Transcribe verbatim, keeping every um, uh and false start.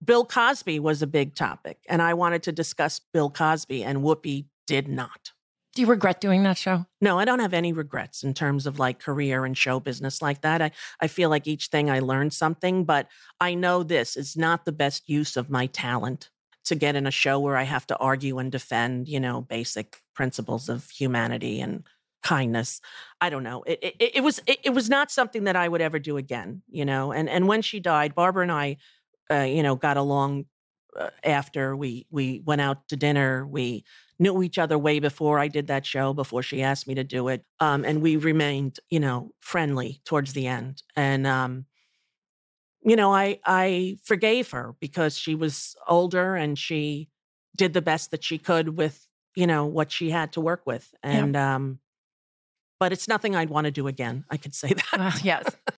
Bill Cosby was a big topic, and I wanted to discuss Bill Cosby, and Whoopi did not. Do you regret doing that show? No, I don't have any regrets in terms of like career and show business like that. I, I feel like each thing I learned something, but I know this is not the best use of my talent to get in a show where I have to argue and defend, you know, basic principles of humanity and kindness. I don't know. It, it, it was it, it was not something that I would ever do again, you know. And and when she died, Barbara and I, uh, you know, got along uh, after we we went out to dinner. We knew each other way before I did that show, before she asked me to do it. Um, and we remained, you know, friendly towards the end. And, um, you know, I, I forgave her because she was older and she did the best that she could with, you know, what she had to work with. And, yeah. um, but it's nothing I'd want to do again. I could say that. Uh, yes.